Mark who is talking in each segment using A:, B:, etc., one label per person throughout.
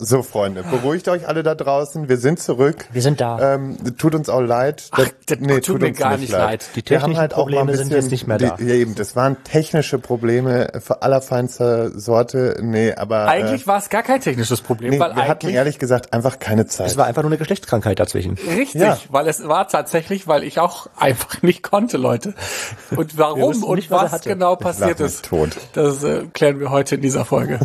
A: So, Freunde, beruhigt euch alle da draußen. Wir sind zurück.
B: Wir sind da.
A: Tut uns auch leid.
C: Das tut mir gar nicht leid.
B: Die technischen Probleme sind jetzt nicht mehr da.
A: Ja, eben, das waren technische Probleme für allerfeinster Sorte. Nee, aber...
C: Eigentlich war es gar kein technisches Problem,
A: nee,
C: weil
A: wir hatten ehrlich gesagt einfach keine Zeit.
B: Es war einfach nur eine Geschlechtskrankheit dazwischen.
C: Richtig,
A: Ja.
C: weil es war tatsächlich, weil ich auch einfach nicht konnte, Leute. Und warum
B: nicht,
C: und
B: was er
C: was
B: hatte.
C: genau passiert
A: mich
C: ist,
A: tot.
C: das klären wir heute in dieser Folge.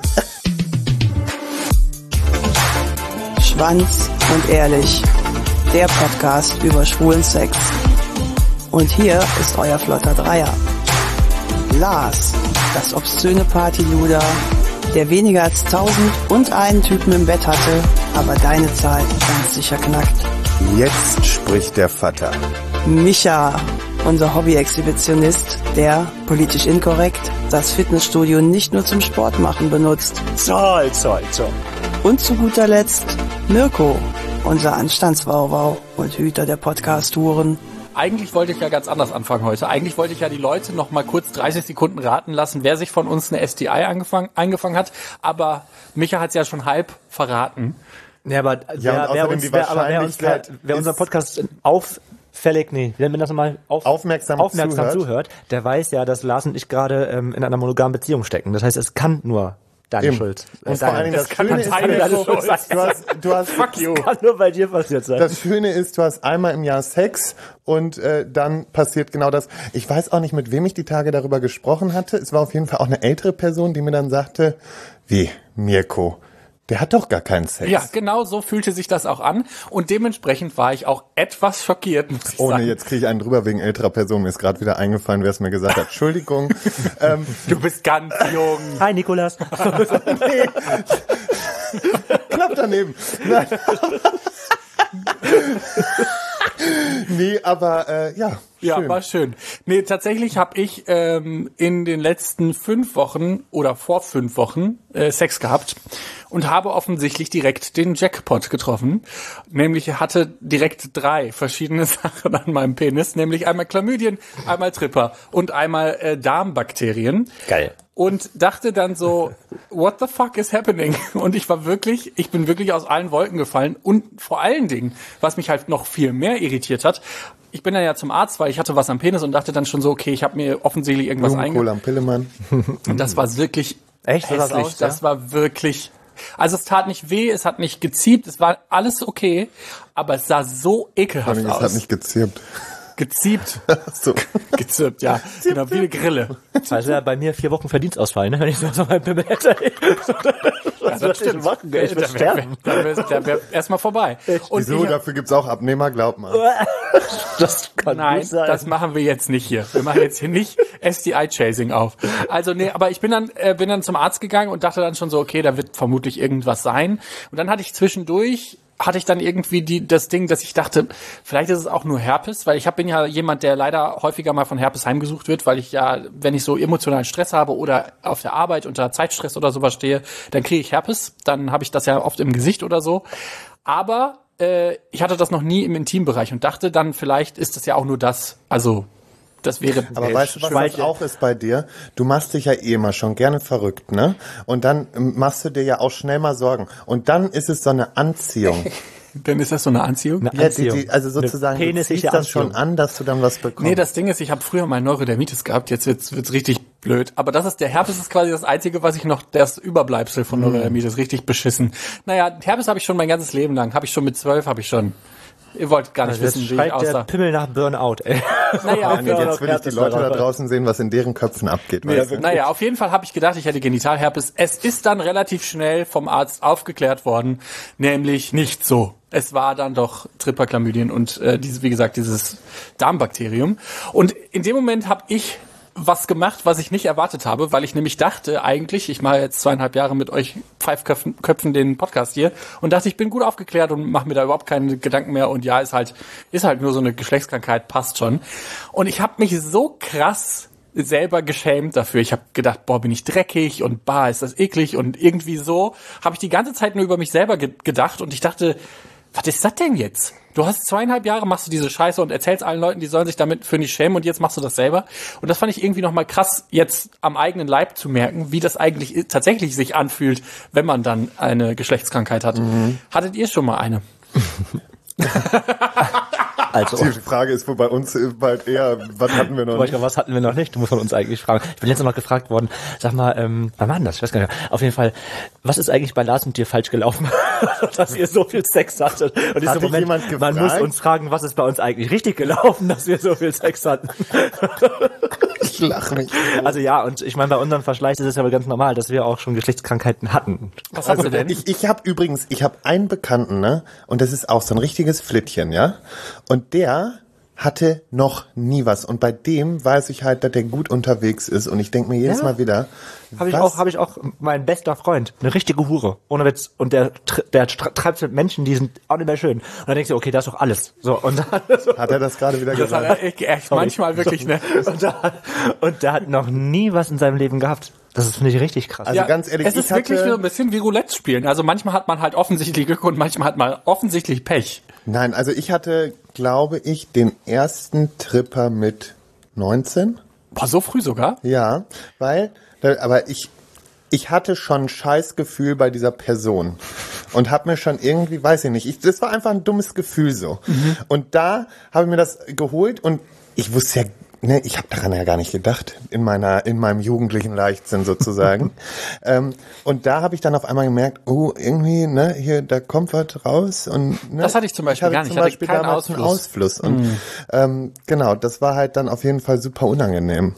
D: Schwanz und ehrlich, der Podcast über schwulen Sex. Und hier ist euer flotter Dreier. Lars, das obszöne Partyluder, der weniger als 1001 Typen im Bett hatte, aber deine Zahl ganz sicher knackt.
A: Jetzt spricht der Vater.
D: Micha, unser Hobby-Exhibitionist, der, politisch inkorrekt, das Fitnessstudio nicht nur zum Sport machen benutzt.
B: Zoll.
D: Und zu guter Letzt Mirko, unser Anstandswauwau und Hüter der Podcast-Touren.
C: Eigentlich wollte ich ja ganz anders anfangen heute. Eigentlich wollte ich ja die Leute noch mal kurz 30 Sekunden raten lassen, wer sich von uns eine STI eingefangen hat. Aber Micha hat es ja schon halb verraten.
B: Ja, aber
A: Ja, und außerdem die Wahrscheinlichkeit
B: wer unseren Podcast auffällig, wie nennt man das nochmal?
A: Aufmerksam
B: zuhört, der weiß ja, dass Lars und ich gerade in einer monogamen Beziehung stecken. Das heißt, es kann nur deine Schuld.
A: Und vor allen Dingen das Schöne ist, du hast
C: Fuck you.
B: Kann nur bei dir passiert sein.
A: Das Schöne ist, du hast einmal im Jahr Sex und dann passiert genau das. Ich weiß auch nicht, mit wem ich die Tage darüber gesprochen hatte. Es war auf jeden Fall auch eine ältere Person, die mir dann sagte, wie, Mirko, der hat doch gar keinen Sex.
C: Ja, genau so fühlte sich das auch an. Und dementsprechend war ich auch etwas schockiert, muss ich
A: Oh
C: sagen.
A: nee, jetzt kriege ich einen drüber wegen älterer Person. Mir ist gerade wieder eingefallen, wer es mir gesagt hat. Entschuldigung.
C: Du bist ganz jung.
B: Hi, Nikolas.
A: Nee. Knapp daneben. Nein. Nee, aber ja.
C: Ja,
A: Schön.
C: war schön. Nee, tatsächlich habe ich in den letzten 5 Wochen oder vor 5 Wochen Sex gehabt und habe offensichtlich direkt den Jackpot getroffen. Nämlich hatte direkt 3 verschiedene Sachen an meinem Penis, nämlich einmal Chlamydien, einmal Tripper und einmal Darmbakterien.
B: Geil.
C: Und dachte dann so, what the fuck is happening? Und ich bin wirklich aus allen Wolken gefallen. Und vor allen Dingen, was mich halt noch viel mehr irritiert hat, ich bin dann ja zum Arzt, weil ich hatte was am Penis und dachte dann schon so, okay, ich habe mir offensichtlich irgendwas
A: Blumenkohl am Pillemann.
C: Und das war wirklich
B: Echt? So sah's
C: hässlich.
B: aus,
C: Das war wirklich... Also es tat nicht weh, es hat nicht geziebt, es war alles okay, aber es sah so ekelhaft
A: Es
C: aus.
A: hat nicht gezirpt.
C: Geziebt.
A: So.
C: Gezirpt, ja. Genau, wie eine Grille.
B: Das heißt ja bei mir 4 Wochen Verdienstausfall, ne? Wenn ich so meinen Pimmel hätte. Was soll ich machen? Ich will sterben.
C: Da wär erstmal vorbei. Und
A: Wieso?
C: ich-
A: Dafür gibt's auch Abnehmer, glaub mal.
B: Das kann
C: Nein,
B: nicht sein.
C: das machen wir jetzt nicht hier. Wir machen jetzt hier nicht STI-Chasing auf. Also nee, aber ich bin dann zum Arzt gegangen und dachte dann schon so, okay, da wird vermutlich irgendwas sein. Und dann hatte ich zwischendurch dann irgendwie das Ding, dass ich dachte, vielleicht ist es auch nur Herpes, weil bin ja jemand, der leider häufiger mal von Herpes heimgesucht wird, weil ich ja, wenn ich so emotionalen Stress habe oder auf der Arbeit unter Zeitstress oder sowas stehe, dann kriege ich Herpes. Dann habe ich das ja oft im Gesicht oder so. Aber ich hatte das noch nie im Intimbereich und dachte dann, vielleicht ist das ja auch nur das. Also das wäre...
A: Aber weißt du, was das auch ist bei dir? Du machst dich ja immer schon gerne verrückt, ne? Und dann machst du dir ja auch schnell mal Sorgen. Und dann ist es so eine Anziehung.
C: Dann ist das so eine Anziehung?
B: Eine
A: Ja,
B: Anziehung.
A: also sozusagen,
B: Eine
A: du
B: penisliche
A: ziehst das schon
B: Anziehung.
A: an, dass du dann was bekommst.
C: Nee, das Ding ist, ich habe früher mal Neurodermitis gehabt, jetzt wird's richtig blöd. Aber der Herpes ist quasi das Einzige, was ich noch, das Überbleibsel von Neurodermitis, richtig beschissen. Naja, Herpes habe ich schon mein ganzes Leben lang, habe ich schon mit 12, Ihr wollt gar nicht
B: Das
C: wissen, wie ich
B: schreit der
C: aussah.
B: Pimmel nach Burnout, ey.
C: Naja, auf
A: Und
C: jeden Fall.
A: jetzt will ich die Leute da draußen sehen, was in deren Köpfen abgeht. Weißt du?
C: Naja, auf jeden Fall habe ich gedacht, ich hätte Genitalherpes. Es ist dann relativ schnell vom Arzt aufgeklärt worden, nämlich nicht so. Es war dann doch Tripperchlamydien und dieses Darmbakterium. Und in dem Moment habe ich was gemacht, was ich nicht erwartet habe, weil ich nämlich dachte eigentlich, ich mache jetzt 2,5 Jahre mit euch Pfeifköpfen den Podcast hier und dachte, ich bin gut aufgeklärt und mache mir da überhaupt keine Gedanken mehr und ja, ist halt nur so eine Geschlechtskrankheit, passt schon. Und ich habe mich so krass selber geschämt dafür. Ich habe gedacht, boah, bin ich dreckig und ist das eklig und irgendwie so habe ich die ganze Zeit nur über mich selber gedacht und ich dachte, was ist das denn jetzt? Du hast 2,5 Jahre, machst du diese Scheiße und erzählst allen Leuten, die sollen sich damit für nicht schämen und jetzt machst du das selber. Und das fand ich irgendwie nochmal krass, jetzt am eigenen Leib zu merken, wie das eigentlich tatsächlich sich anfühlt, wenn man dann eine Geschlechtskrankheit hat. Hattet ihr schon mal eine?
B: Also,
A: Die Frage ist wohl bei uns bald eher, was hatten wir noch nicht?
B: was hatten wir noch nicht? Du musst von uns eigentlich fragen. Ich bin letztes Mal gefragt worden, sag mal, wann war denn das? Ich weiß gar nicht mehr. Auf jeden Fall, was ist eigentlich bei Lars und dir falsch gelaufen? Dass ihr so viel Sex hattet. Und
A: Hat dich jemand
B: man
A: gefragt?
B: muss uns fragen, was ist bei uns eigentlich richtig gelaufen, dass wir so viel Sex hatten.
A: Ich lache mich.
B: Also ja, und ich meine, bei unserem Verschleiß ist es ja ganz normal, dass wir auch schon Geschlechtskrankheiten hatten.
C: Was hast du denn?
A: Ich habe einen Bekannten, ne? Und das ist auch so ein richtiges Flittchen, ja? Und der hatte noch nie was. Und bei dem weiß ich halt, dass der gut unterwegs ist. Und ich denke mir jedes Mal wieder,
B: Habe ich auch mein bester Freund, eine richtige Hure, ohne Witz. Und der treibt mit Menschen, die sind auch nicht mehr schön. Und dann denkst du, okay, das ist doch alles. So, und dann,
A: hat er das gerade wieder
C: Das hat
A: gesagt?
C: er echt manchmal wirklich, ne?
B: und der hat noch nie was in seinem Leben gehabt. Das finde ich richtig krass.
A: Also ganz ehrlich,
C: es ist wirklich so ein bisschen wie Roulette spielen. Also manchmal hat man halt offensichtlich Glück und manchmal hat man offensichtlich Pech.
A: Nein, also ich hatte, glaube ich, den ersten Tripper mit 19.
C: Boah, so früh sogar?
A: Ja, aber ich hatte schon ein Scheißgefühl bei dieser Person und habe mir schon irgendwie, weiß ich nicht, das war einfach ein dummes Gefühl so. Und da habe ich mir das geholt und ich wusste ja, ne, ich habe daran ja gar nicht gedacht, in meinem jugendlichen Leichtsinn sozusagen. Und da habe ich dann auf einmal gemerkt, oh, irgendwie, ne, hier, da kommt was raus. Und ne,
C: Das hatte ich zum Beispiel gar nicht.
A: Zum Beispiel
C: ich hatte keinen
A: damals einen Ausfluss. Und genau, das war halt dann auf jeden Fall super unangenehm.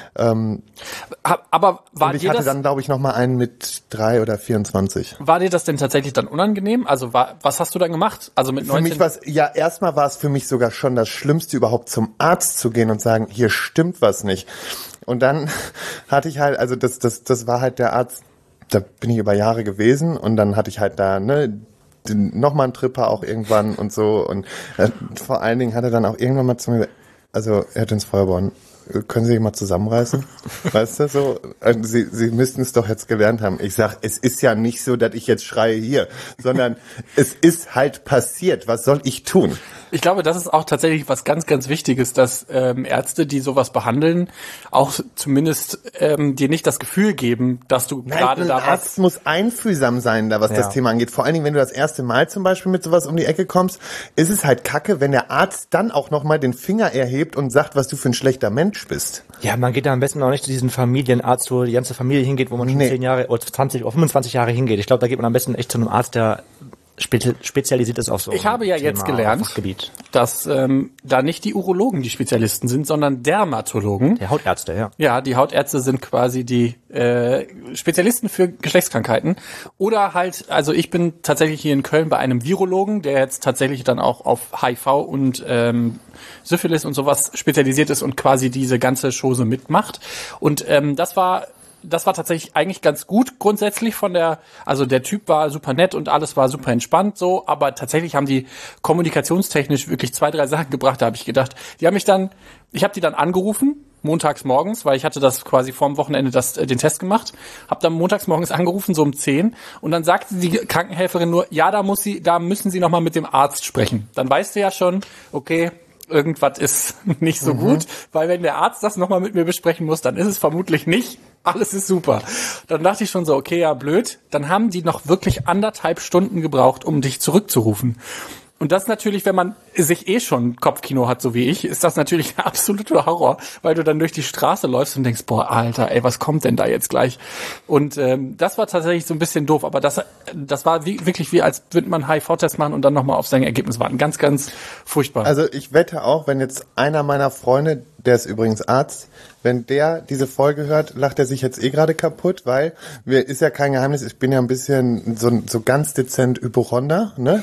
C: Aber war
A: Und ich
C: dir
A: hatte
C: das,
A: dann, glaube ich, noch mal einen mit 3 oder 24.
C: war dir das denn tatsächlich dann unangenehm? Also was hast du dann gemacht? Also mit
A: Für
C: 19?
A: mich war's, ja, erstmal war es für mich sogar schon das Schlimmste, überhaupt zum Arzt zu gehen und sagen, hier stimmt was nicht. Und dann hatte ich halt, also das war halt der Arzt, da bin ich über Jahre gewesen und dann hatte ich halt da, ne, nochmal einen Tripper auch irgendwann und so und vor allen Dingen hat er dann auch irgendwann mal zu mir, also Herr Jens Feuerborn, können Sie sich mal zusammenreißen? Weißt du, so, Sie müssten es doch jetzt gelernt haben. Ich sag, es ist ja nicht so, dass ich jetzt schreie hier, sondern es ist halt passiert. Was soll ich tun?
C: Ich glaube, das ist auch tatsächlich was ganz, ganz Wichtiges, dass Ärzte, die sowas behandeln, auch zumindest dir nicht das Gefühl geben, dass du gerade
A: Ein
C: da
A: Arzt muss einfühlsam sein, da was das Thema angeht. Vor allen Dingen, wenn du das erste Mal zum Beispiel mit sowas um die Ecke kommst, ist es halt kacke, wenn der Arzt dann auch nochmal den Finger erhebt und sagt, was du für ein schlechter Mensch bist.
B: Ja, man geht da am besten auch nicht zu diesem Familienarzt, wo die ganze Familie hingeht, wo man schon 10 Jahre oder 20 oder 25 Jahre hingeht. Ich glaube, da geht man am besten echt zu einem Arzt, der spezialisiert ist auf so
C: Ich habe ja
B: Thema,
C: jetzt gelernt,
B: Fachgebiet.
C: dass da nicht die Urologen die Spezialisten sind, sondern Dermatologen.
B: Der Hautärzte, ja.
C: Ja, die Hautärzte sind quasi die Spezialisten für Geschlechtskrankheiten. Oder halt, also ich bin tatsächlich hier in Köln bei einem Virologen, der jetzt tatsächlich dann auch auf HIV und Syphilis und sowas spezialisiert ist und quasi diese ganze Chose mitmacht. Und das war tatsächlich eigentlich ganz gut grundsätzlich also der Typ war super nett und alles war super entspannt so, aber tatsächlich haben die kommunikationstechnisch wirklich 2, 3 Sachen gebracht, da habe ich gedacht. Ich habe die dann angerufen, montags morgens, weil ich hatte das quasi vorm Wochenende den Test gemacht, habe dann montags morgens angerufen, so um 10 und dann sagte die Krankenhelferin nur, ja, da müssen Sie nochmal mit dem Arzt sprechen. Dann weißt du ja schon, okay, irgendwas ist nicht so gut, weil wenn der Arzt das nochmal mit mir besprechen muss, dann ist es vermutlich nicht. Alles ist super. Dann dachte ich schon so, okay, ja, blöd. Dann haben die noch wirklich 1,5 Stunden gebraucht, um dich zurückzurufen. Und das natürlich, wenn man sich schon Kopfkino hat, so wie ich, ist das natürlich ein absoluter Horror, weil du dann durch die Straße läufst und denkst, boah, Alter, ey, was kommt denn da jetzt gleich? Und das war tatsächlich so ein bisschen doof, aber das war wirklich wie, als würde man einen HIV-Test machen und dann nochmal auf sein Ergebnis warten. Ganz, ganz furchtbar.
A: Also ich wette auch, wenn jetzt einer meiner Freunde, der ist übrigens Arzt, wenn der diese Folge hört, lacht er sich jetzt gerade kaputt, weil ist ja kein Geheimnis, ich bin ja ein bisschen so ganz dezent Hypochonder, ne?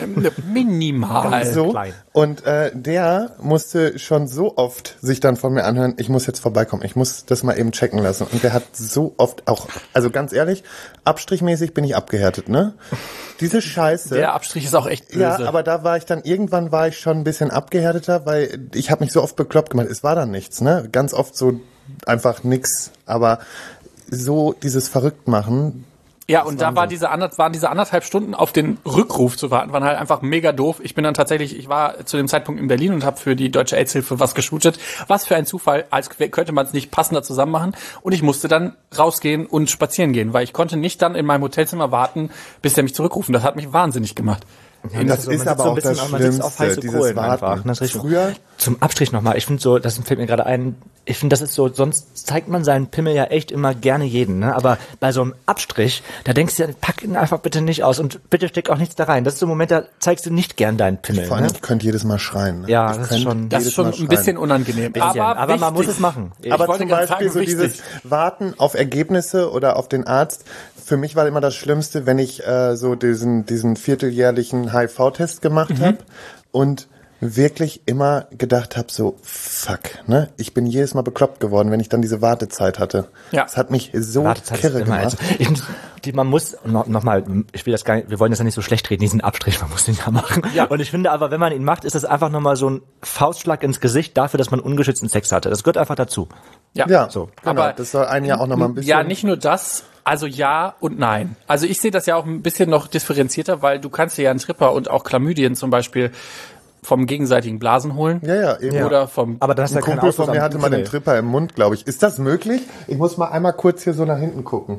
C: Minimal.
A: So.
B: Klein.
A: Und der musste schon so oft sich dann von mir anhören, ich muss jetzt vorbeikommen, ich muss das mal eben checken lassen. Und der hat so oft auch, also ganz ehrlich, abstrichmäßig bin ich abgehärtet, ne? Diese Scheiße.
C: Der Abstrich ist auch echt böse.
A: Ja, aber irgendwann war ich schon ein bisschen abgehärteter, weil ich habe mich so oft bekloppt gemacht, es war dann nichts, ne? Ganz oft so einfach nix, aber so dieses Verrücktmachen,
C: Ja, und da waren diese 1,5 Stunden auf den Rückruf zu warten, waren halt einfach mega doof. Ich war zu dem Zeitpunkt in Berlin und habe für die Deutsche AIDS-Hilfe was geshootet. Was für ein Zufall, als könnte man es nicht passender zusammen machen. Und ich musste dann rausgehen und spazieren gehen, weil ich konnte nicht dann in meinem Hotelzimmer warten, bis der mich zurückrufen. Das hat mich wahnsinnig gemacht.
A: Ja, das ist aber auch das Schlimmste, dieses Warten.
B: Früher zum Abstrich nochmal, ich finde so, das fällt mir gerade ein, ich finde, das ist so, sonst zeigt man seinen Pimmel ja echt immer gerne jeden, ne? Aber bei so einem Abstrich, da denkst du ja, pack ihn einfach bitte nicht aus und bitte steck auch nichts da rein. Das ist so ein Moment, da zeigst du nicht gern deinen Pimmel.
A: Vor allem, ich könnte jedes Mal schreien. Ne?
B: Ja, das ist schon
C: ein bisschen unangenehm.
B: Aber man muss es machen.
A: Aber zum Beispiel so dieses Warten auf Ergebnisse oder auf den Arzt, für mich war immer das Schlimmste, wenn ich so diesen vierteljährlichen HIV-Test gemacht habe und wirklich immer gedacht habe, so fuck, ne? Ich bin jedes Mal bekloppt geworden, wenn ich dann diese Wartezeit hatte. Ja. Das hat mich so kirre gemacht.
B: Man muss, nochmal, ich will das gar nicht, wir wollen das ja nicht so schlecht reden, diesen Abstrich, man muss den ja machen. Ja. Und ich finde aber, wenn man ihn macht, ist das einfach nochmal so ein Faustschlag ins Gesicht dafür, dass man ungeschützten Sex hatte. Das gehört einfach dazu.
A: Ja, so. Genau, aber das soll einen ja auch nochmal ein bisschen...
C: Ja, nicht nur das, also ja und nein. Also ich sehe das ja auch ein bisschen noch differenzierter, weil du kannst dir ja einen Tripper und auch Chlamydien zum Beispiel vom gegenseitigen Blasen holen.
A: Ja, eben.
C: Oder vom...
B: Aber das ist
A: ein Kumpel von mir hatte mal den Tripper im Mund, glaube ich. Ist das möglich? Ich muss mal einmal kurz hier so nach hinten gucken.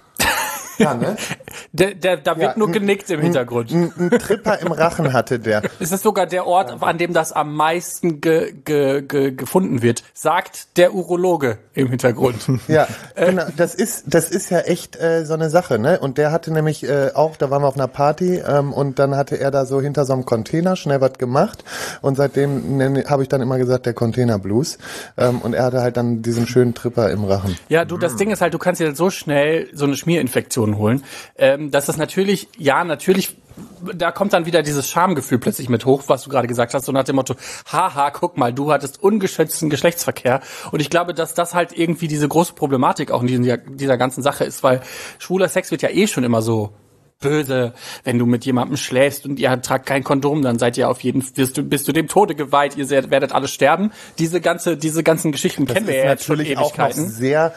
A: Ja, ne?
C: Da wird nur genickt im Hintergrund.
A: Ein Tripper im Rachen hatte der.
C: Es ist sogar der Ort, an dem das am meisten gefunden wird, sagt der Urologe im Hintergrund.
A: Ja, genau. Das ist ja echt so eine Sache, ne? Und der hatte nämlich auch, da waren wir auf einer Party und dann hatte er da so hinter so einem Container schnell was gemacht und seitdem habe ich dann immer gesagt, der Container Blues. Und er hatte halt dann diesen schönen Tripper im Rachen.
C: Ja, das Ding ist halt, du kannst dir so schnell so eine Schmierinfektion holen, dass das natürlich, da kommt dann wieder dieses Schamgefühl plötzlich mit hoch, was du gerade gesagt hast, so nach dem Motto, haha, guck mal, du hattest ungeschützten Geschlechtsverkehr. Und ich glaube, dass das halt irgendwie diese große Problematik auch in dieser ganzen Sache ist, weil schwuler Sex wird ja eh schon immer so böse, wenn du mit jemandem schläfst und ihr tragt kein Kondom, dann seid ihr bist du dem Tode geweiht, ihr werdet alle sterben. Diese ganzen Geschichten kennen wir ja jetzt schon Ewigkeiten.
A: Auch noch sehr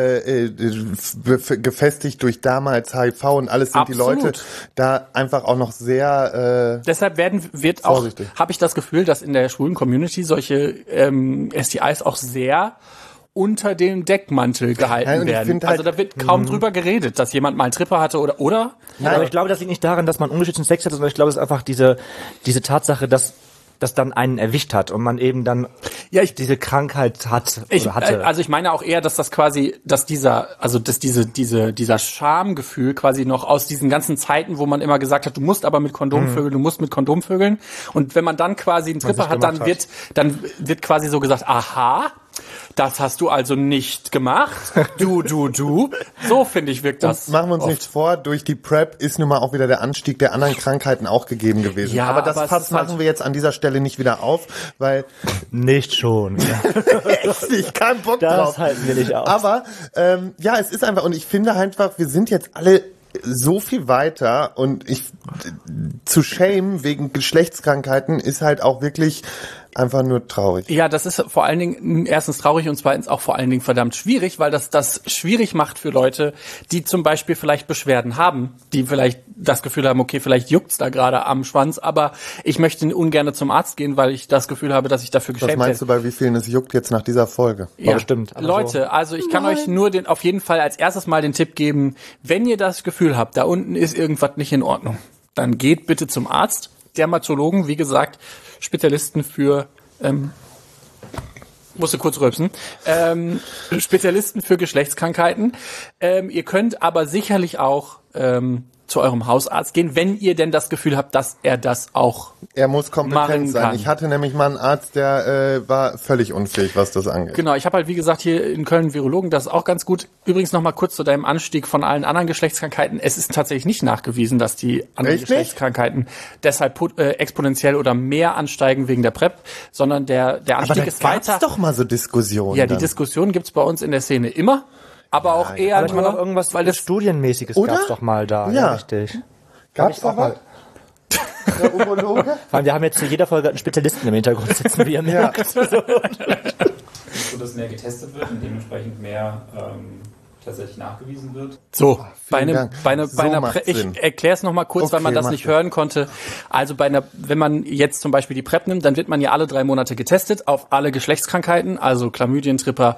A: gefestigt durch damals HIV und alles sind
C: Absolut.
A: Die Leute da einfach auch noch sehr
C: deshalb habe ich das Gefühl, dass in der schwulen Community solche STIs auch sehr unter dem Deckmantel gehalten werden. Also da wird kaum drüber geredet, dass jemand mal einen Tripper hatte oder?
B: Nein, aber ich glaube, das liegt nicht daran, dass man ungeschützten Sex hat, sondern ich glaube, es ist einfach diese Tatsache, dass das dann einen erwischt hat und man eben dann diese Krankheit hat oder hatte.
C: Also ich meine auch eher, dass das quasi, dieser Schamgefühl quasi noch aus diesen ganzen Zeiten, wo man immer gesagt hat, du musst aber mit Kondom vögeln, und wenn man dann quasi einen Tripper hat, dann wird quasi so gesagt, aha, das hast du also nicht gemacht. Du. So, finde ich, wirkt das.
A: Und machen wir uns nichts vor, durch die PrEP ist nun mal auch wieder der Anstieg der anderen Krankheiten auch gegeben gewesen.
C: Ja,
A: aber das Fass machen wir jetzt an dieser Stelle nicht wieder auf, weil...
B: Nicht schon.
A: Echt nicht, kein Bock drauf.
B: Das halten wir nicht aus.
A: Aber, es ist einfach, und ich finde einfach, wir sind jetzt alle so viel weiter und zu shame wegen Geschlechtskrankheiten ist halt auch wirklich einfach nur traurig.
C: Ja, das ist vor allen Dingen erstens traurig und zweitens auch vor allen Dingen verdammt schwierig, weil das schwierig macht für Leute, die zum Beispiel vielleicht Beschwerden haben, die vielleicht das Gefühl haben, okay, vielleicht juckt's da gerade am Schwanz, aber ich möchte ungern zum Arzt gehen, weil ich das Gefühl habe, dass ich dafür geschämt werde.
A: Was meinst du, bei wie vielen es juckt jetzt nach dieser Folge?
C: Ja, bestimmt. Leute, also ich kann euch nur auf jeden Fall als erstes mal den Tipp geben, wenn ihr das Gefühl habt, da unten ist irgendwas nicht in Ordnung, dann geht bitte zum Arzt. Dermatologen, wie gesagt, Spezialisten für musste kurz rülpsen. Spezialisten für Geschlechtskrankheiten. Ihr könnt aber sicherlich auch zu eurem Hausarzt gehen, wenn ihr denn das Gefühl habt, dass er das auch
A: Er muss kompetent sein.
C: kann.
A: Ich hatte nämlich mal einen Arzt, der war völlig unfähig, was das angeht.
C: Genau, ich habe halt wie gesagt hier in Köln einen Virologen, das ist auch ganz gut. Übrigens noch mal kurz zu deinem Anstieg von allen anderen Geschlechtskrankheiten. Es ist tatsächlich nicht nachgewiesen, dass die anderen Geschlechtskrankheiten deshalb exponentiell oder mehr ansteigen wegen der PrEP, sondern der Anstieg ist weiter.
A: Doch mal so Diskussionen.
C: Ja, die Diskussion gibt's bei uns in der Szene immer. Aber auch eher
B: aber nur noch irgendwas, weil das Studienmäßiges gab's doch mal da. Ja, richtig.
A: Gab's doch mal. Der Urologe?
B: Wir haben jetzt zu jeder Folge einen Spezialisten im Hintergrund sitzen, wie ihr merkt.
E: So, dass mehr getestet wird und dementsprechend mehr
C: tatsächlich nachgewiesen wird. So,
A: Dank.
C: Ich erkläre es nochmal kurz, weil man das nicht hören konnte. Also wenn man jetzt zum Beispiel die PrEP nimmt, dann wird man ja alle 3 Monate getestet auf alle Geschlechtskrankheiten, also Chlamydien, Tripper,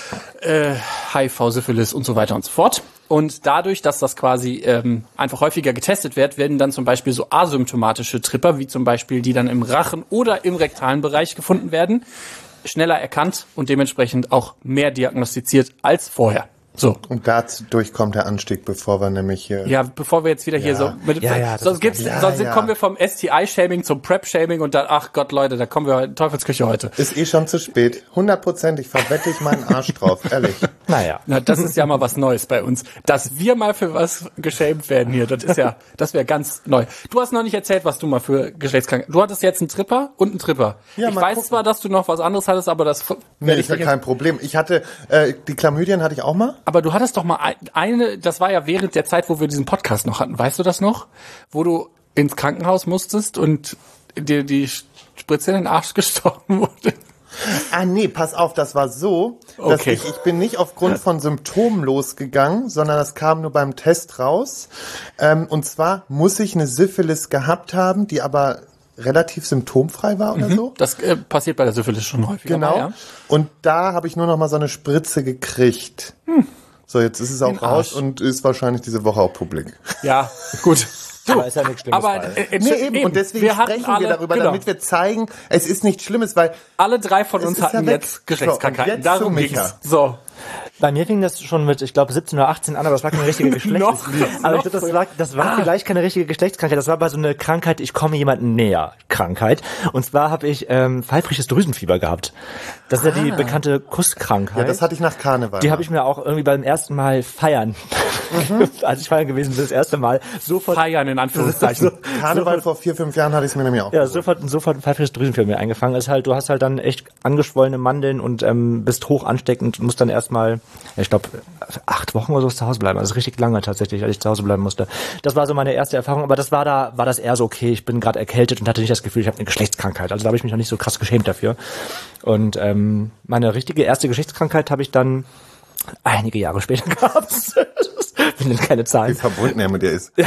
C: HIV, Syphilis und so weiter und so fort. Und dadurch, dass das quasi einfach häufiger getestet wird, werden dann zum Beispiel so asymptomatische Tripper, wie zum Beispiel die dann im Rachen oder im rektalen Bereich gefunden werden, schneller erkannt und dementsprechend auch mehr diagnostiziert als vorher. So.
A: Und dadurch kommt der Anstieg, bevor wir nämlich hier...
C: Ja, bevor wir jetzt wieder hier so... sonst kommen wir vom STI-Shaming zum PrEP-Shaming und dann, ach Gott, Leute, da kommen wir in Teufelsküche heute.
A: Ist schon zu spät. 100%, ich verwette ich meinen Arsch drauf, ehrlich.
B: Naja.
C: Na, das ist ja mal was Neues bei uns. Dass wir mal für was geschämt werden hier, das wäre ganz neu. Du hast noch nicht erzählt, was du mal für Geschlechtskrankheiten... Du hattest jetzt einen Tripper und einen Tripper.
A: Ja,
C: ich weiß zwar, dass du noch was anderes hattest, aber das...
A: Nee, ist ja kein Problem. Ich hatte, die Chlamydien hatte ich auch mal.
C: Aber du hattest doch mal das war ja während der Zeit, wo wir diesen Podcast noch hatten. Weißt du das noch? Wo du ins Krankenhaus musstest und dir die Spritze in den Arsch gestochen wurde.
A: Ah nee, pass auf, das war so, dass
C: Okay.
A: ich bin nicht aufgrund von Symptomen losgegangen, sondern das kam nur beim Test raus. Und zwar muss ich eine Syphilis gehabt haben, die aber relativ symptomfrei war oder so.
C: Das passiert bei der Syphilis schon häufiger.
A: Genau.
C: Mal, ja.
A: Und da habe ich nur noch mal so eine Spritze gekriegt. So, jetzt ist es auch
C: Den
A: raus
C: Arsch.
A: und ist wahrscheinlich diese Woche auch publik.
C: Ja, gut.
B: Aber ist ja nichts Schlimmes.
C: Aber
B: bei.
A: Nee, eben. Und deswegen sprechen wir darüber,
C: genau,
A: damit wir zeigen, es ist nichts Schlimmes, weil
C: alle 3 von
A: Es
C: uns
A: ist
C: hatten
A: ja weg.
C: jetzt Geschlechtskrankheiten.
A: So, und jetzt
C: Darum
A: zu
C: ging's.
A: Mika.
C: So.
B: Bei mir fing das schon mit, ich glaube, 17 oder 18 an, aber das war keine richtige Geschlechtskrankheit. Aber ich glaube, das war vielleicht keine richtige Geschlechtskrankheit. Das war bei so eine Krankheit, ich komme jemandem näher Krankheit. Und zwar habe ich pfeifrisches Drüsenfieber gehabt. Das ist ja die bekannte Kusskrankheit.
A: ja, das hatte ich nach Karneval.
B: Die habe ich mir auch irgendwie beim ersten Mal feiern, als ich feiern gewesen bin, das erste Mal, sofort...
C: Feiern in Anführungszeichen.
A: Karneval vor 4-5 Jahren hatte ich es mir nämlich auch.
B: Ja, sofort ein pfeifrisches Drüsenfieber mir eingefangen. Ist halt, du hast halt dann echt angeschwollene Mandeln und bist hoch ansteckend und musst dann erstmal, ich glaube, 8 Wochen oder so zu Hause bleiben. Also richtig lange tatsächlich, als ich zu Hause bleiben musste. Das war so meine erste Erfahrung, aber war das eher so, okay, ich bin gerade erkältet und hatte nicht das Gefühl, ich habe eine Geschlechtskrankheit. Also da habe ich mich noch nicht so krass geschämt dafür. Und meine richtige erste Geschlechtskrankheit habe ich dann einige Jahre später gehabt. Ich nenne keine
A: Wie
B: Zahlen.
A: verbunden er mit dir ist.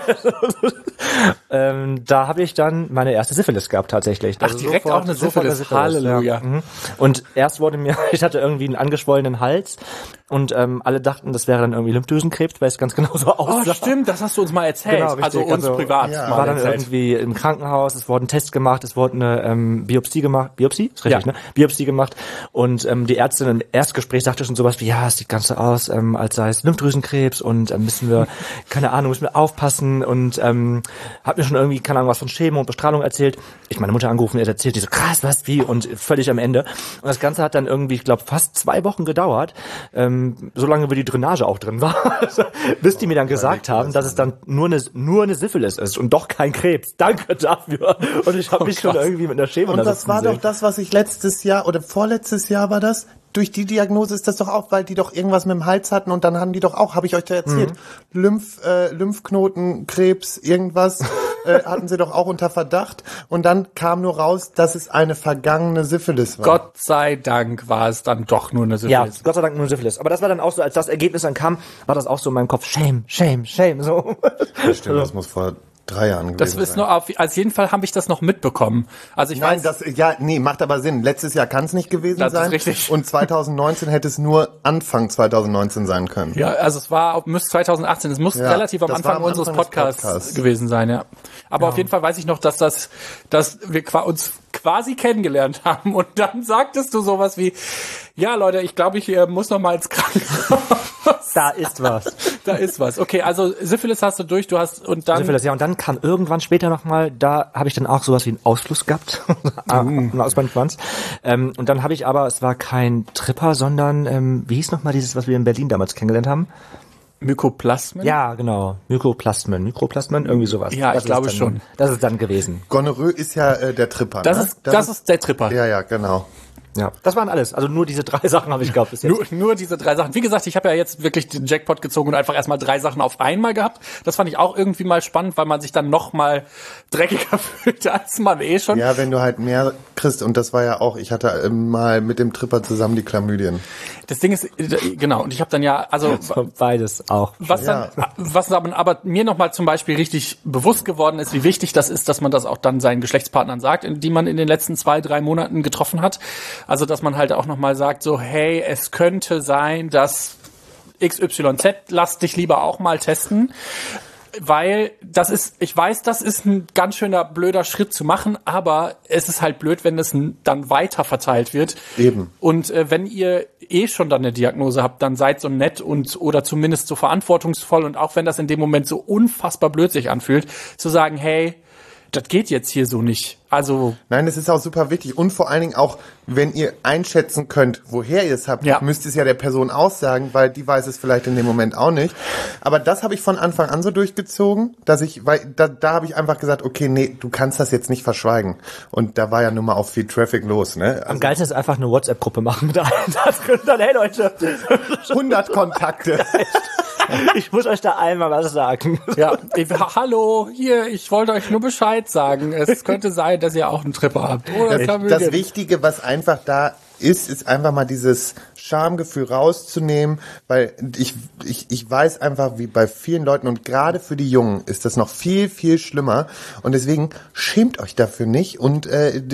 B: Da habe ich dann meine erste Syphilis gehabt tatsächlich.
C: Ach, direkt auch eine Syphilis. Halleluja.
B: Ja. Mhm. Und erst wurde mir, ich hatte irgendwie einen angeschwollenen Hals und alle dachten, das wäre dann irgendwie Lymphdrüsenkrebs, weil es ganz genau so aussah.
C: Oh, stimmt, das hast du uns mal erzählt.
B: Genau, richtig.
C: Also uns privat
A: ja.
C: mal
B: War dann
C: erzählt.
B: irgendwie im Krankenhaus, es wurden Tests gemacht, es wurde eine Biopsie gemacht. Biopsie? Ist richtig,
C: Ja.
B: ne? Biopsie gemacht. Und die Ärztin im Erstgespräch sagte schon sowas wie, ja, es sieht ganz so aus, als sei es Lymphdrüsenkrebs und müssen wir, keine Ahnung, müssen wir aufpassen und hat mir schon irgendwie, keine Ahnung, was von Chemo und Bestrahlung erzählt. Ich meine Mutter angerufen, er erzählt, die so, krass, was, wie? Und völlig am Ende. Und das Ganze hat dann irgendwie, ich glaube, fast 2 Wochen gedauert, so lange wie die Drainage auch drin war, bis die mir dann gesagt haben, dass es dann nur eine Syphilis ist und doch kein Krebs. Danke dafür. Und ich habe mich schon irgendwie mit einer Chemo
A: Und das war doch das, was ich letztes Jahr oder vorletztes Jahr war das. Durch die Diagnose ist das doch auch, weil die doch irgendwas mit dem Hals hatten und dann haben die doch auch, habe ich euch da erzählt, Lymphknoten, Krebs, irgendwas hatten sie doch auch unter Verdacht und dann kam nur raus, dass es eine vergangene Syphilis war.
C: Gott sei Dank war es dann doch nur eine
B: Ja,
C: Syphilis.
B: Gott sei Dank nur Syphilis. Aber das war dann auch so, als das Ergebnis dann kam, war das auch so in meinem Kopf, Shame, Shame, Shame, so.
A: Stimmt, das muss vor 3 Jahren gewesen
C: Das ist
A: sein.
C: nur auf jeden Fall habe ich das noch mitbekommen. Also ich
A: Nein,
C: weiß,
A: macht aber Sinn. Letztes Jahr kann es nicht gewesen
C: Das ist
A: sein.
C: richtig.
A: Und 2019 hätte es nur Anfang 2019 sein können.
C: ja, also es müsste 2018, es muss
A: Ja,
C: relativ am
A: das war
C: Anfang
A: am
C: unseres
A: Anfang des
C: Podcasts
A: Podcasts.
C: gewesen sein, ja. Aber auf jeden Fall weiß ich noch, dass wir uns quasi kennengelernt haben und dann sagtest du sowas wie, ja Leute, ich glaube, ich muss noch mal ins Krankenhaus.
B: Da ist was.
C: Da ist was. Okay, also Syphilis hast du durch, und dann
B: Syphilis, ja. Und dann kam irgendwann später nochmal, da habe ich dann auch sowas wie einen Ausfluss gehabt. Einen Ausbandschwanz. Und dann habe ich aber, es war kein Tripper, sondern, wie hieß nochmal dieses, was wir in Berlin damals kennengelernt haben?
C: Mykoplasmen?
B: Ja, genau. Mykoplasmen, irgendwie sowas.
C: Ja, ich
B: Das ist
C: glaube
B: dann,
C: schon.
B: Das ist dann gewesen.
A: Gonorrhoe ist ja der Tripper.
C: Das
A: ne?
C: ist der Tripper.
A: Ja, genau.
B: Ja, das waren alles. Also nur diese 3 Sachen habe ich gehabt bis jetzt.
C: Nur diese 3 Sachen. Wie gesagt, ich habe ja jetzt wirklich den Jackpot gezogen und einfach erstmal 3 Sachen auf einmal gehabt. Das fand ich auch irgendwie mal spannend, weil man sich dann noch mal dreckiger fühlt, als man schon.
A: Ja, wenn du halt mehr trist. Und das war ja auch, ich hatte mal mit dem Tripper zusammen die Chlamydien.
C: Das Ding ist, genau, und ich habe dann
B: beides auch.
C: Was aber mir nochmal zum Beispiel richtig bewusst geworden ist, wie wichtig das ist, dass man das auch dann seinen Geschlechtspartnern sagt, die man in den letzten 2-3 Monaten getroffen hat. Also, dass man halt auch nochmal sagt, so, hey, es könnte sein, dass XYZ, lass dich lieber auch mal testen. Weil ich weiß, das ist ein ganz schöner blöder Schritt zu machen, aber es ist halt blöd, wenn es dann weiter verteilt wird.
A: Eben.
C: Und wenn ihr schon dann eine Diagnose habt, dann seid so nett oder zumindest so verantwortungsvoll und auch wenn das in dem Moment so unfassbar blöd sich anfühlt, zu sagen, hey, das geht jetzt hier so nicht. Also
A: nein, das ist auch super wichtig. Und vor allen Dingen auch, wenn ihr einschätzen könnt, woher ihr es habt, müsst ihr es ja der Person aussagen, weil die weiß es vielleicht in dem Moment auch nicht. Aber das habe ich von Anfang an so durchgezogen, weil da habe ich einfach gesagt, okay, nee, du kannst das jetzt nicht verschweigen. Und da war ja nun mal auch viel Traffic los, ne? Also,
B: am geilsten ist einfach eine WhatsApp-Gruppe machen mit allen. Dann, hey Leute.
A: 100 Kontakte.
B: Ich muss euch da einmal was sagen.
C: Ja, hallo, hier, ich wollte euch nur Bescheid sagen. Es könnte sein, dass ihr auch einen Tripper habt.
A: Das Wichtige, was einfach da ist einfach mal dieses Schamgefühl rauszunehmen, weil ich weiß einfach, wie bei vielen Leuten und gerade für die Jungen ist das noch viel, viel schlimmer und deswegen schämt euch dafür nicht und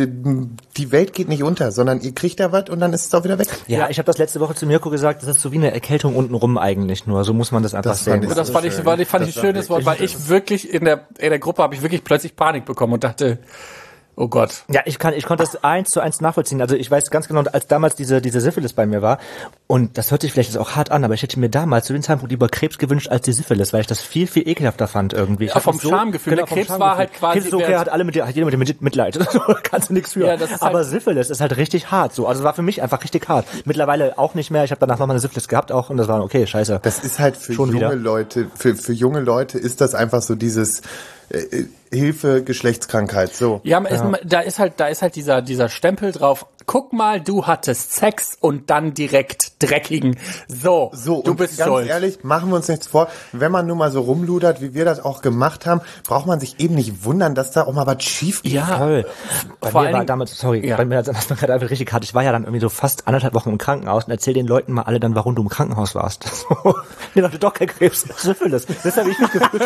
A: die Welt geht nicht unter, sondern ihr kriegt da was und dann ist es auch wieder weg.
B: Ja, ich habe das letzte Woche zu Mirko gesagt, das ist so wie eine Erkältung untenrum eigentlich nur, so muss man das einfach sehen.
C: Das fand ich ein schönes Wort, weil ich wirklich in der Gruppe habe ich wirklich plötzlich Panik bekommen und dachte, oh Gott.
B: Ja, ich konnte das 1:1 nachvollziehen. Also ich weiß ganz genau, als damals diese Syphilis bei mir war, und das hört sich vielleicht jetzt auch hart an, aber ich hätte mir damals zu dem Zeitpunkt lieber Krebs gewünscht als die Syphilis, weil ich das viel, viel ekelhafter fand irgendwie.
C: Ja, vom Schamgefühl.
B: Genau,
C: Krebs war halt quasi...
B: Krebs ist okay, hat jeder mit dem Mitleid. Kannst du nichts für. Ja, aber halt Syphilis ist halt richtig hart so. Also es war für mich einfach richtig hart. Mittlerweile auch nicht mehr. Ich habe danach nochmal eine Syphilis gehabt auch und das war okay, scheiße.
A: Das ist halt für junge Leute, für junge Leute ist das einfach so dieses... Hilfe, Geschlechtskrankheit, so.
C: Ja, da ist halt dieser Stempel drauf. Guck mal, du hattest Sex und dann direkt dreckigen. So, du bist
A: ganz
C: schuld.
A: Ehrlich, machen wir uns nichts vor. Wenn man nun mal so rumludert, wie wir das auch gemacht haben, braucht man sich eben nicht wundern, dass da auch mal was schief geht.
B: Ja, toll. Bei mir war damals, bei mir das war gerade einfach richtig hart. Ich war ja dann irgendwie so fast 1,5 Wochen im Krankenhaus und erzähl den Leuten mal alle dann, warum du im Krankenhaus warst. Nee, hatte doch kein Krebs, Syphilis. Das habe ich mich gefühlt.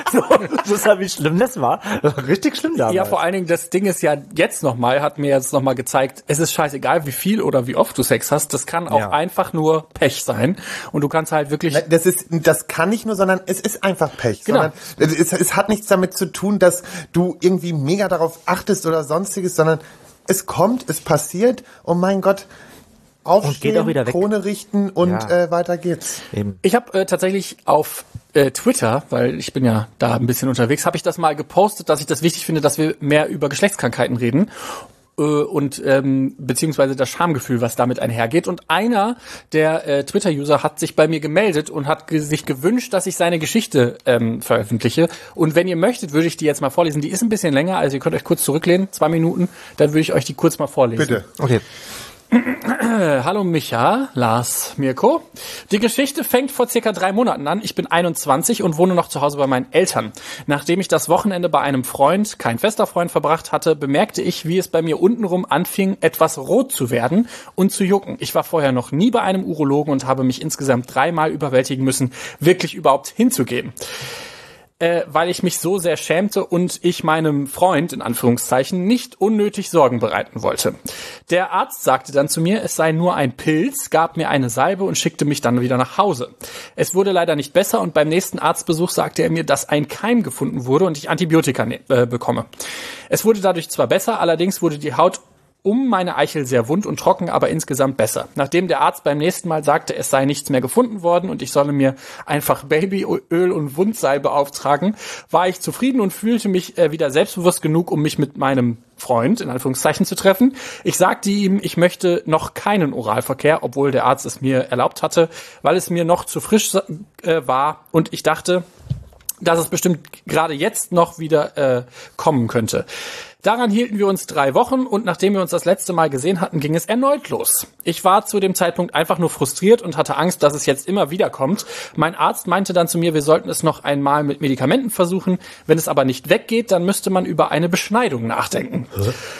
B: Das habe ich schlimm, das war richtig schlimm damals.
C: Ja, vor allen Dingen, das Ding ist ja hat mir jetzt nochmal gezeigt, es ist scheißegal, wie viel oder wie oft du Sex hast, das kann auch einfach nur Pech sein und du kannst halt wirklich...
A: Das kann nicht nur, sondern es ist einfach Pech.
C: Genau.
A: Es hat nichts damit zu tun, dass du irgendwie mega darauf achtest oder sonstiges, sondern es kommt, es passiert und mein Gott... Aufstehen, Krone richten und weiter geht's.
B: Eben.
C: Ich habe tatsächlich auf Twitter, weil ich bin ja da ein bisschen unterwegs, habe ich das mal gepostet, dass ich das wichtig finde, dass wir mehr über Geschlechtskrankheiten reden und beziehungsweise das Schamgefühl, was damit einhergeht. Und einer der Twitter-User hat sich bei mir gemeldet und hat sich gewünscht, dass ich seine Geschichte veröffentliche. Und wenn ihr möchtet, würde ich die jetzt mal vorlesen. Die ist ein bisschen länger, also ihr könnt euch kurz zurücklehnen, 2 Minuten, dann würde ich euch die kurz mal vorlesen.
A: Bitte.
B: Okay.
C: Hallo Micha, Lars, Mirko. Die Geschichte fängt vor circa 3 Monaten an. Ich bin 21 und wohne noch zu Hause bei meinen Eltern. Nachdem ich das Wochenende bei einem Freund, kein fester Freund, verbracht hatte, bemerkte ich, wie es bei mir untenrum anfing, etwas rot zu werden und zu jucken. Ich war vorher noch nie bei einem Urologen und habe mich insgesamt 3-mal überwältigen müssen, wirklich überhaupt hinzugehen. Weil ich mich so sehr schämte und ich meinem Freund, in Anführungszeichen, nicht unnötig Sorgen bereiten wollte. Der Arzt sagte dann zu mir, es sei nur ein Pilz, gab mir eine Salbe und schickte mich dann wieder nach Hause. Es wurde leider nicht besser und beim nächsten Arztbesuch sagte er mir, dass ein Keim gefunden wurde und ich Antibiotika bekomme. Es wurde dadurch zwar besser, allerdings wurde die Haut um meine Eichel sehr wund und trocken, aber insgesamt besser. Nachdem der Arzt beim nächsten Mal sagte, es sei nichts mehr gefunden worden und ich solle mir einfach Babyöl und Wundsalbe auftragen, war ich zufrieden und fühlte mich wieder selbstbewusst genug, um mich mit meinem Freund, in Anführungszeichen, zu treffen. Ich sagte ihm, ich möchte noch keinen Oralverkehr, obwohl der Arzt es mir erlaubt hatte, weil es mir noch zu frisch war und ich dachte, dass es bestimmt gerade jetzt noch wieder kommen könnte. Daran hielten wir uns 3 Wochen und nachdem wir uns das letzte Mal gesehen hatten, ging es erneut los. Ich war zu dem Zeitpunkt einfach nur frustriert und hatte Angst, dass es jetzt immer wieder kommt. Mein Arzt meinte dann zu mir, wir sollten es noch einmal mit Medikamenten versuchen. Wenn es aber nicht weggeht, dann müsste man über eine Beschneidung nachdenken.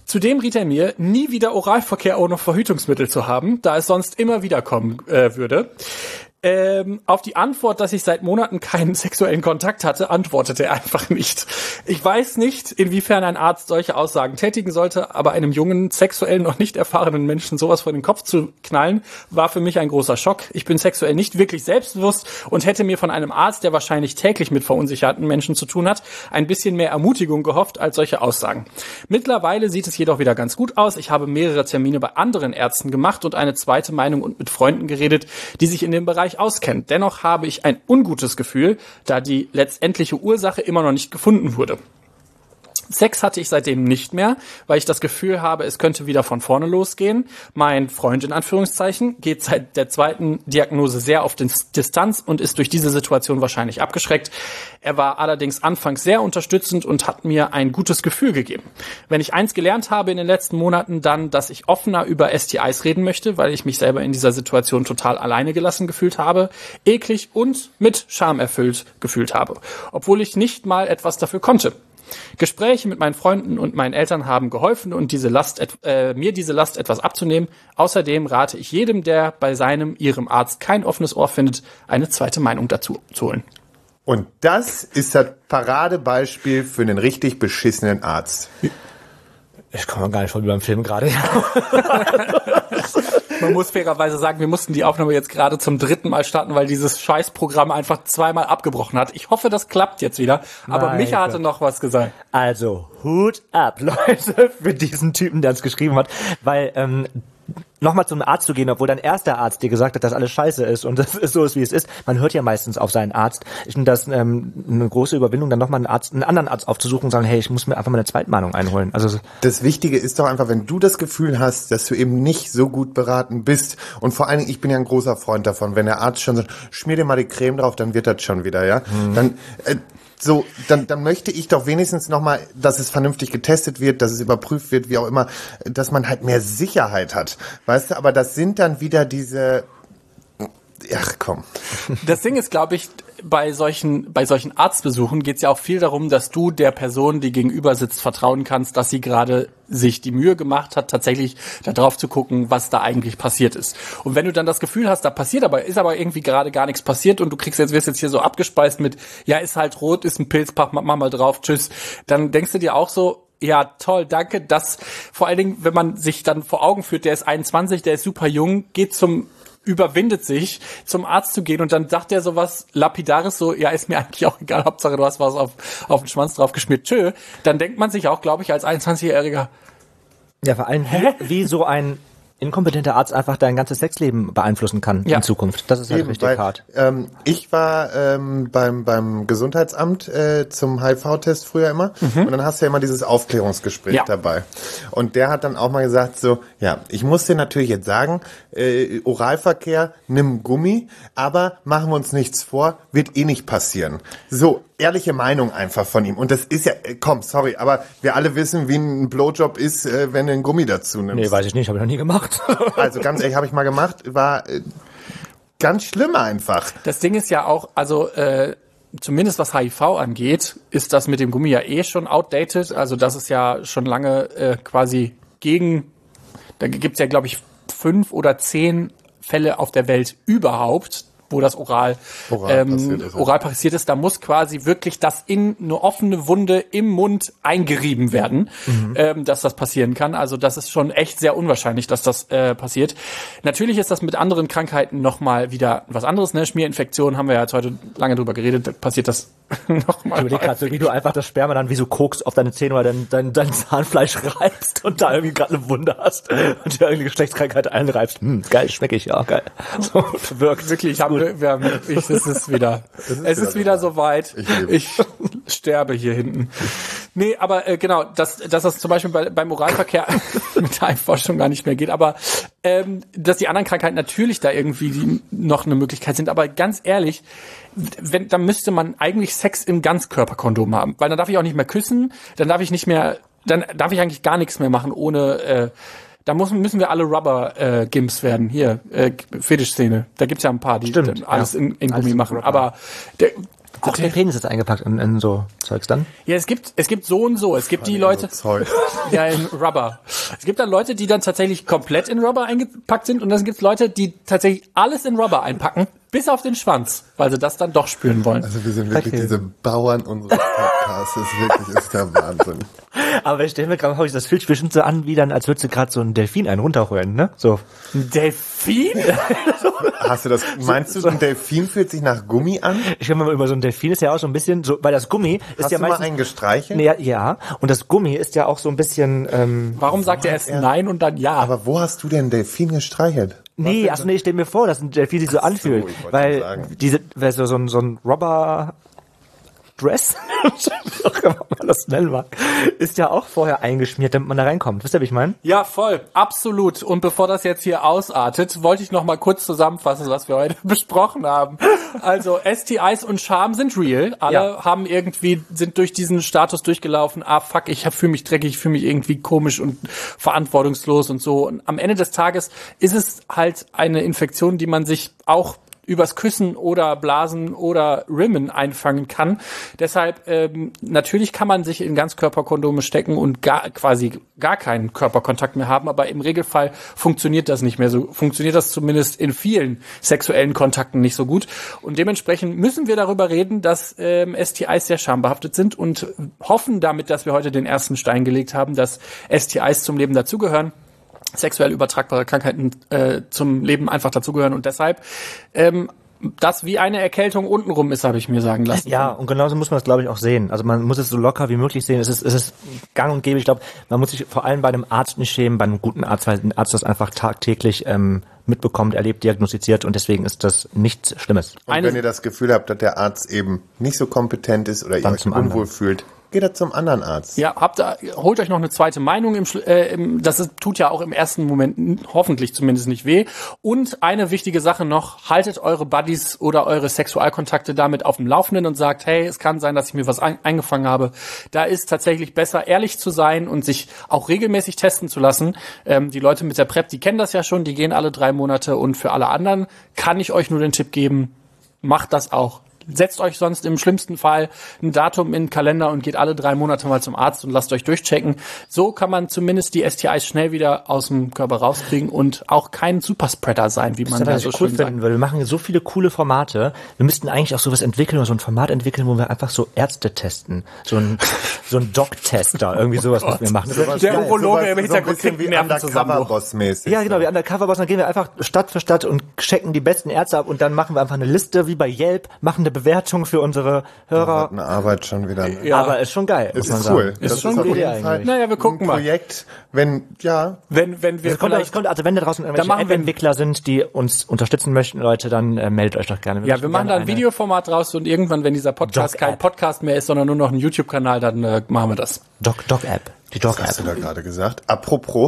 C: Zudem riet er mir, nie wieder Oralverkehr ohne Verhütungsmittel zu haben, da es sonst immer wieder kommen würde. Auf die Antwort, dass ich seit Monaten keinen sexuellen Kontakt hatte, antwortete er einfach nicht. Ich weiß nicht, inwiefern ein Arzt solche Aussagen tätigen sollte, aber einem jungen, sexuell noch nicht erfahrenen Menschen sowas vor den Kopf zu knallen, war für mich ein großer Schock. Ich bin sexuell nicht wirklich selbstbewusst und hätte mir von einem Arzt, der wahrscheinlich täglich mit verunsicherten Menschen zu tun hat, ein bisschen mehr Ermutigung gehofft als solche Aussagen. Mittlerweile sieht es jedoch wieder ganz gut aus. Ich habe mehrere Termine bei anderen Ärzten gemacht und eine zweite Meinung und mit Freunden geredet, die sich in dem Bereich auskennt. Dennoch habe ich ein ungutes Gefühl, da die letztendliche Ursache immer noch nicht gefunden wurde. Sex hatte ich seitdem nicht mehr, weil ich das Gefühl habe, es könnte wieder von vorne losgehen. Mein Freund in Anführungszeichen geht seit der zweiten Diagnose sehr auf Distanz und ist durch diese Situation wahrscheinlich abgeschreckt. Er war allerdings anfangs sehr unterstützend und hat mir ein gutes Gefühl gegeben. Wenn ich eins gelernt habe in den letzten Monaten, dann, dass ich offener über STIs reden möchte, weil ich mich selber in dieser Situation total alleine gelassen gefühlt habe, eklig und mit Scham erfüllt gefühlt habe, obwohl ich nicht mal etwas dafür konnte. Gespräche mit meinen Freunden und meinen Eltern haben geholfen und mir diese Last etwas abzunehmen. Außerdem rate ich jedem, der bei ihrem Arzt kein offenes Ohr findet, eine zweite Meinung dazu zu holen.
A: Und das ist das Paradebeispiel für einen richtig beschissenen Arzt.
B: Ich komme gar nicht voll beim Film gerade.
C: Man muss fairerweise sagen, wir mussten die Aufnahme jetzt gerade zum 3. Mal starten, weil dieses Scheißprogramm einfach 2-mal abgebrochen hat. Ich hoffe, das klappt jetzt wieder. Aber Micha hatte noch was gesagt.
B: Also, Hut ab, Leute, für diesen Typen, der uns geschrieben hat. Weil, nochmal zum Arzt zu gehen, obwohl dein erster Arzt dir gesagt hat, dass alles scheiße ist und das ist so ist, wie es ist. Man hört ja meistens auf seinen Arzt. Ich finde das eine große Überwindung, dann nochmal einen anderen Arzt aufzusuchen und sagen, hey, ich muss mir einfach mal eine Zweitmeinung einholen. Also
A: das Wichtige ist doch einfach, wenn du das Gefühl hast, dass du eben nicht so gut beraten bist und vor allen Dingen, ich bin ja ein großer Freund davon, wenn der Arzt schon sagt, schmier dir mal die Creme drauf, dann wird das schon wieder, ja. Dann möchte ich doch wenigstens nochmal, dass es vernünftig getestet wird, dass es überprüft wird, wie auch immer, dass man halt mehr Sicherheit hat. Weißt du, aber das sind dann wieder diese, ach komm.
C: Das Ding ist, glaube ich, bei solchen Arztbesuchen geht es ja auch viel darum, dass du der Person, die gegenüber sitzt, vertrauen kannst, dass sie gerade sich die Mühe gemacht hat, tatsächlich da drauf zu gucken, was da eigentlich passiert ist. Und wenn du dann das Gefühl hast, da ist aber irgendwie gerade gar nichts passiert und du wirst jetzt hier so abgespeist mit, ja, ist halt rot, ist ein Pilz, mach mal drauf, tschüss, dann denkst du dir auch so, ja, toll, danke, dass vor allen Dingen, wenn man sich dann vor Augen führt, der ist 21, der ist super jung, überwindet sich, zum Arzt zu gehen und dann sagt er sowas Lapidares, so, ja, ist mir eigentlich auch egal, Hauptsache du hast was auf den Schwanz drauf geschmiert, tschö, dann denkt man sich auch, glaube ich, als 21-Jähriger,
B: ja, vor allem, wie so ein inkompetenter Arzt einfach dein ganzes Sexleben beeinflussen kann in Zukunft. Das ist halt richtig hart.
A: Ich war beim Gesundheitsamt zum HIV-Test früher immer und dann hast du ja immer dieses Aufklärungsgespräch dabei. Und der hat dann auch mal gesagt so, ja, ich muss dir natürlich jetzt sagen, Oralverkehr, nimm Gummi, aber machen wir uns nichts vor, wird eh nicht passieren. So, ehrliche Meinung einfach von ihm. Und das ist ja, komm, sorry, aber wir alle wissen, wie ein Blowjob ist, wenn du einen Gummi dazu nimmst.
B: Nee, weiß ich nicht, habe ich noch nie gemacht.
A: Also ganz ehrlich, habe ich mal gemacht, war ganz schlimm einfach.
C: Das Ding ist ja auch, also zumindest was HIV angeht, ist das mit dem Gummi ja eh schon outdated. Also das ist ja schon lange quasi da gibt's ja, glaube ich, 5 oder 10 Fälle auf der Welt überhaupt, wo das oral passiert ist. Da muss quasi wirklich das in eine offene Wunde im Mund eingerieben werden, dass das passieren kann. Also das ist schon echt sehr unwahrscheinlich, dass das passiert. Natürlich ist das mit anderen Krankheiten nochmal wieder was anderes. Ne? Schmierinfektionen haben wir ja jetzt heute lange drüber geredet. Da passiert das nochmal.
B: Ich überlege gerade so, wie du einfach das Sperma dann wie so Koks auf deine Zähne oder dein Zahnfleisch reibst und da irgendwie gerade eine Wunde hast und dir irgendeine Geschlechtskrankheit einreibst. Geil, schmecke ich, ja, geil. So, wirkt.
C: Wirklich, es ist wieder soweit. Ich sterbe hier hinten. Nee, aber genau, dass das zum Beispiel beim Oralverkehr mit der Forschung gar nicht mehr geht, aber dass die anderen Krankheiten natürlich da irgendwie noch eine Möglichkeit sind, aber ganz ehrlich, dann müsste man eigentlich Sex im Ganzkörperkondom haben, weil dann darf ich auch nicht mehr küssen, dann darf ich eigentlich gar nichts mehr machen ohne da müssen wir alle Rubber-Gimps werden. Hier, Fetischszene. Da gibt's ja ein paar, die alles in Gummi machen. Aber
B: Auch der Penis ist eingepackt in so Zeugs dann?
C: Ja, es gibt so und so. Es gibt die Leute, ja, in Rubber. Es gibt dann Leute, die dann tatsächlich komplett in Rubber eingepackt sind und dann gibt es Leute, die tatsächlich alles in Rubber einpacken, bis auf den Schwanz, weil sie das dann doch spüren wollen.
A: Also wir sind wirklich diese Bauern unseres Podcasts. Das ist der Wahnsinn.
B: Aber ich stelle mir gerade, das fühlt sich bestimmt so an, wie dann, als würdest du gerade so einen Delfin einen runterholen, ne? So.
C: Ein Delfin?
A: Hast du das, meinst du, ein Delfin fühlt sich nach Gummi an?
B: Ich höre mal über so ein Delfin ist ja auch so ein bisschen, so, weil das Gummi ist
A: Hast
B: ja
A: du mal
B: meistens...
A: einen gestreichelt?
B: Nee, ja, und das Gummi ist ja auch so ein bisschen...
C: Warum sagt er erst nein und dann ja?
A: Aber wo hast du denn Delfin gestreichelt?
B: Nee, also nee, ich stell mir vor, dass ein Delfin sich so anfühlt,
A: ich wollte
B: weil
A: sagen.
B: weil so ein Rubber Dress, wie auch immer man das nennen mag, ist ja auch vorher eingeschmiert, damit man da reinkommt. Wisst ihr, wie ich meine?
C: Ja, voll, absolut. Und bevor das jetzt hier ausartet, wollte ich noch mal kurz zusammenfassen, was wir heute besprochen haben. Also STIs und Scham sind real. Alle haben sind durch diesen Status durchgelaufen. Ah, fuck, ich fühle mich dreckig, ich fühle mich irgendwie komisch und verantwortungslos und so. Und am Ende des Tages ist es halt eine Infektion, die man sich auch übers Küssen oder Blasen oder Rimmen einfangen kann. Deshalb, natürlich kann man sich in Ganzkörperkondome stecken und quasi gar keinen Körperkontakt mehr haben, aber im Regelfall funktioniert das nicht mehr so. Funktioniert das zumindest in vielen sexuellen Kontakten nicht so gut. Und dementsprechend müssen wir darüber reden, dass STIs sehr schambehaftet sind und hoffen damit, dass wir heute den ersten Stein gelegt haben, dass STIs zum Leben dazugehören. Sexuell übertragbare Krankheiten zum Leben einfach dazugehören und deshalb das wie eine Erkältung untenrum ist, habe ich mir sagen lassen.
B: Ja, und genauso muss man es, glaube ich, auch sehen. Also man muss es so locker wie möglich sehen. Es ist gang und gäbe. Ich glaube, man muss sich vor allem bei einem Arzt nicht schämen, bei einem guten Arzt, weil ein Arzt das einfach tagtäglich mitbekommt, erlebt, diagnostiziert und deswegen ist das nichts Schlimmes.
A: Und wenn ihr das Gefühl habt, dass der Arzt eben nicht so kompetent ist oder ihr euch unwohl fühlt, geht er zum anderen Arzt.
C: Ja, holt euch noch eine zweite Meinung. Tut ja auch im ersten Moment hoffentlich zumindest nicht weh. Und eine wichtige Sache noch, haltet eure Buddies oder eure Sexualkontakte damit auf dem Laufenden und sagt, hey, es kann sein, dass ich mir was eingefangen habe. Da ist tatsächlich besser, ehrlich zu sein und sich auch regelmäßig testen zu lassen. Die Leute mit der PrEP, die kennen das ja schon, die gehen alle 3 Monate und für alle anderen kann ich euch nur den Tipp geben, macht das auch. Setzt euch sonst im schlimmsten Fall ein Datum in den Kalender und geht alle 3 Monate mal zum Arzt und lasst euch durchchecken. So kann man zumindest die STIs schnell wieder aus dem Körper rauskriegen und auch kein Superspreader sein, wie man da so schön sagt.
B: Weil wir machen so viele coole Formate. Wir müssten eigentlich auch sowas entwickeln oder so ein Format entwickeln, wo wir einfach so Ärzte testen. So ein Doc-Tester, irgendwie sowas müssen wir machen.
C: Der Urologe im Hintergrund
A: kriegt wie Undercover-Boss-mäßig.
B: Ja, genau, wie Undercover-Boss. Dann gehen wir einfach Stadt für Stadt und checken die besten Ärzte ab und dann machen wir einfach eine Liste, wie bei Yelp, machen eine Bewertung für unsere Hörer.
A: Eine Arbeit schon wieder. Ne?
B: Ja. Aber ist schon geil.
A: Es ist cool.
C: Ist
A: das
C: schon
A: ist auf
C: gut
A: jeden Fall
C: Naja, wir gucken
A: ein Projekt, wenn wir
B: also wenn da draußen irgendwelche App-Entwickler sind, die uns unterstützen möchten, Leute, dann meldet euch doch gerne.
C: Ja, wir machen da ein Videoformat draus und irgendwann, wenn dieser Podcast kein Podcast mehr ist, sondern nur noch ein YouTube-Kanal, dann machen wir das.
B: Doc-App. Die Doc-App.
A: Was hast du da gerade gesagt? Apropos,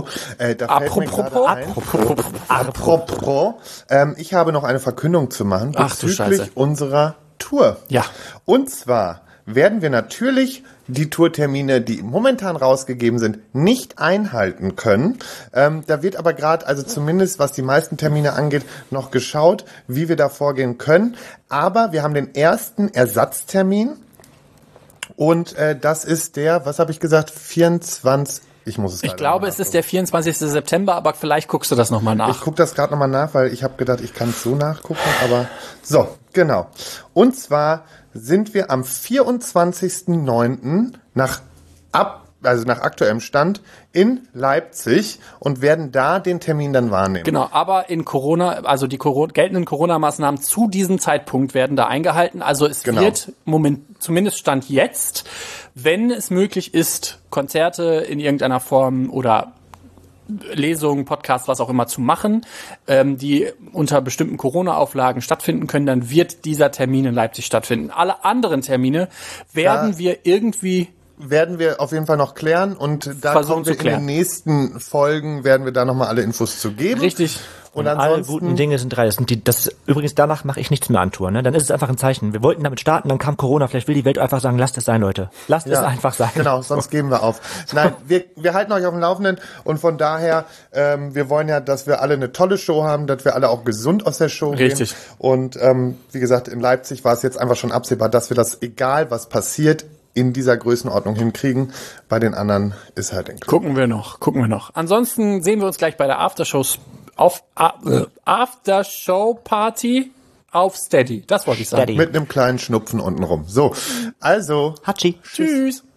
A: ich habe noch eine Verkündung zu machen bezüglich unserer Tour.
C: Ja.
A: Und zwar werden wir natürlich die Tourtermine, die momentan rausgegeben sind, nicht einhalten können. Da wird aber gerade, also zumindest was die meisten Termine angeht, noch geschaut, wie wir da vorgehen können. Aber wir haben den ersten Ersatztermin und das ist der, was habe ich gesagt, 24. Ich
C: glaube, es ist der 24. September, aber vielleicht guckst du das nochmal nach.
A: Ich gucke das gerade nochmal nach, weil ich habe gedacht, ich kann es so nachgucken, aber so, genau. Und zwar sind wir am 24.09. nach aktuellem Stand in Leipzig und werden da den Termin dann wahrnehmen.
C: Genau, aber in Corona, also die geltenden Corona-Maßnahmen zu diesem Zeitpunkt werden da eingehalten. Also es wird zumindest Stand jetzt, wenn es möglich ist, Konzerte in irgendeiner Form oder Lesungen, Podcasts, was auch immer zu machen, die unter bestimmten Corona-Auflagen stattfinden können, dann wird dieser Termin in Leipzig stattfinden. Alle anderen Termine werden wir irgendwie
A: werden wir auf jeden Fall noch klären und da
C: Versuchen
A: kommen wir
C: zu klären.
A: in den nächsten Folgen, werden wir da nochmal alle Infos zu geben.
C: Richtig.
A: Und
B: alle
A: ansonsten,
B: guten Dinge sind drei. Übrigens, danach mache ich nichts mehr an Tour. Ne? Dann ist es einfach ein Zeichen. Wir wollten damit starten, dann kam Corona. Vielleicht will die Welt einfach sagen, lasst es sein, Leute. Lasst es einfach sein.
A: Genau, sonst geben wir auf. Nein, wir halten euch auf dem Laufenden und von daher, wir wollen ja, dass wir alle eine tolle Show haben, dass wir alle auch gesund aus der Show
C: Richtig.
A: gehen. Und wie gesagt, in Leipzig war es jetzt einfach schon absehbar, dass wir das, egal was passiert, in dieser Größenordnung hinkriegen. Bei den anderen ist halt ein
C: Gucken wir noch. Ansonsten sehen wir uns gleich bei der Aftershow-Party auf Steady. Das wollte ich sagen.
B: Steady.
A: mit einem kleinen Schnupfen unten rum. So, also
B: Hatschi.
C: Tschüss.